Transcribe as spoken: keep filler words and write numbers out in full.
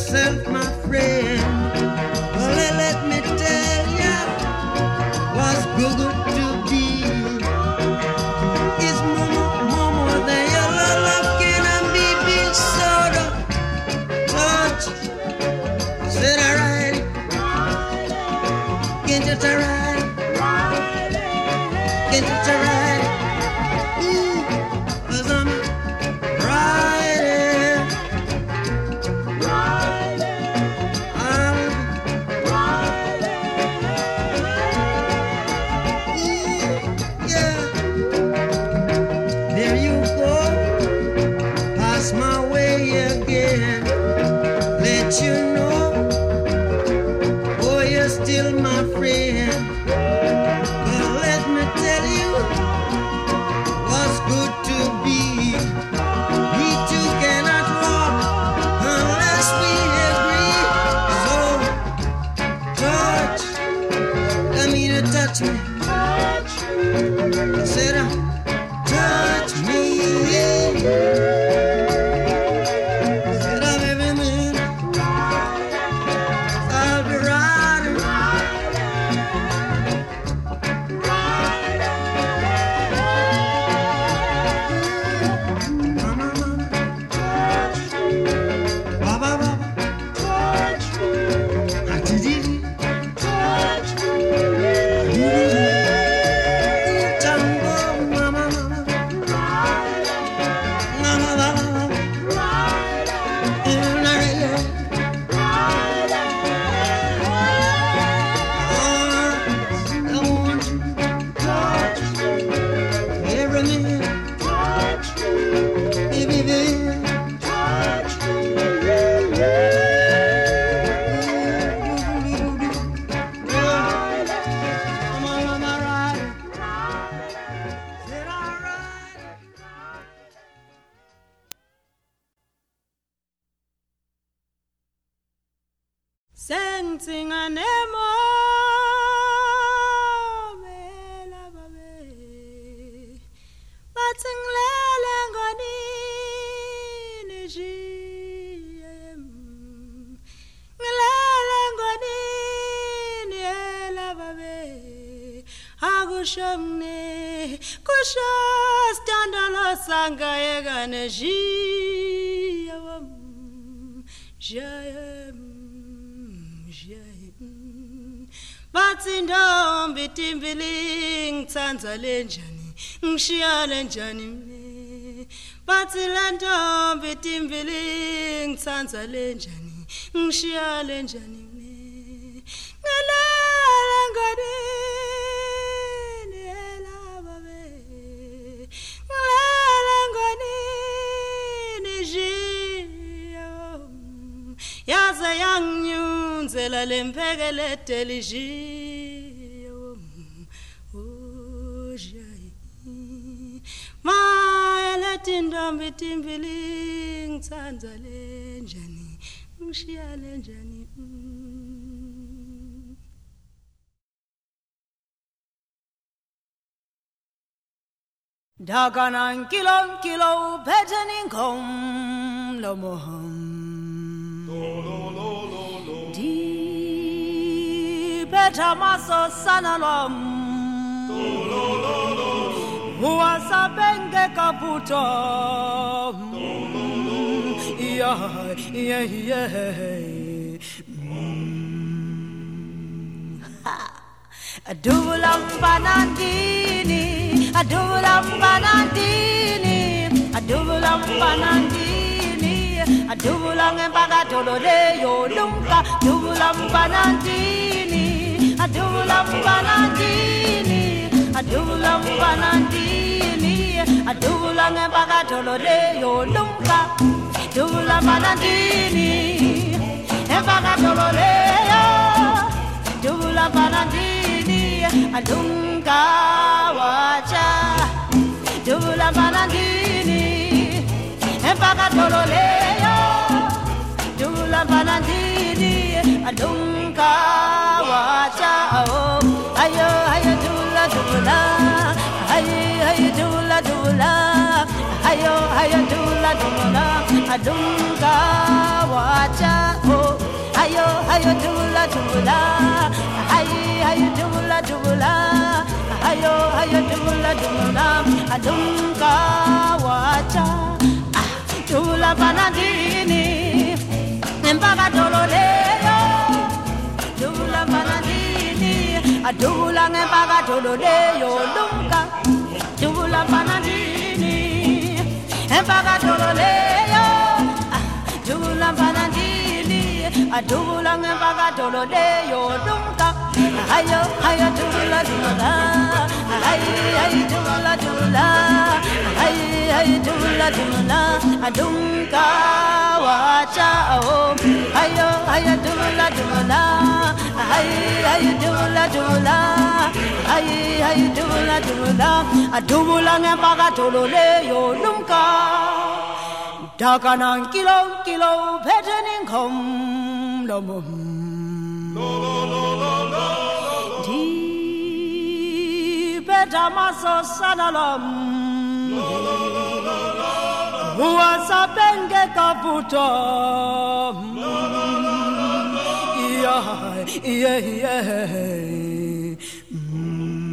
yourself, my friend. Well, let me tell ya what's good to be. It's more, more, more than your love can be big soda. Touch, said I ride it. Can't you ride it? Can't you ride it? Ooh, 'cause I'm riding. You know, oh, you're still my friend. But let me tell you what's good to be. We two cannot walk unless we agree. So touch, I mean to touch me. I said, uh, touch me. Sing a nemo mela babe batsing lele ngani niji ngelele ngani nela babe agushamne kusha standala sanga yega neji jayem Batsindombi timbili ngitsanza lenjani ngishiya lenjani mne Batsilandombi timbili ngitsanza lenjani ngishiya lenjani mne Ngelele ngani nela babe Ngelele ngani nijiya Yaza yangyunzela lempekele telijiyo Ojai Maya letindombi timbili ngitsanza lenjani ngishiya lenjani Daganan kilo kilo petening kom lo moham Di petamaso sanalom Huasa benge kaputo Yeah, yeah, yeah Adulam panandini Adulam panandini Adulam panandini Adulang empaga tolole yo lumka Adulam panandini Adulam panandini Adulam panandini Adulang empaga tolole yo lumka Adulam panandini Empaga tolole yo Adulam panandini Adunga wacha Adulam panandini Empaga tolole yo Adulam panandini Adunga wacha oh ayo ayo dula dula ayo ayo dula dula ayo ayo dula dula Adunga wacha oh adumka wacha dubula panadini mpaka tololeyo dubula panadini adubula mpaka tololeyo lumka dubula panadini mpaka tololeyo dubula panadini adubula mpaka tololeyo lumka ayo ayo dubula dubula ayo ayo dubula dubula ayo ayo dubula dubula adumka wacha oh ayo ayo dubula dubula ayo ayo dubula dubula ayo ayo dubula dubula adubula mpaka tololeyo lumka dakanan kilo kilo petening kom lomo lo lo lo lo lo di bedamaso sanalam lo lo lo lo lo Muasa benge kaputo lo lo lo lo yeah yeah yeah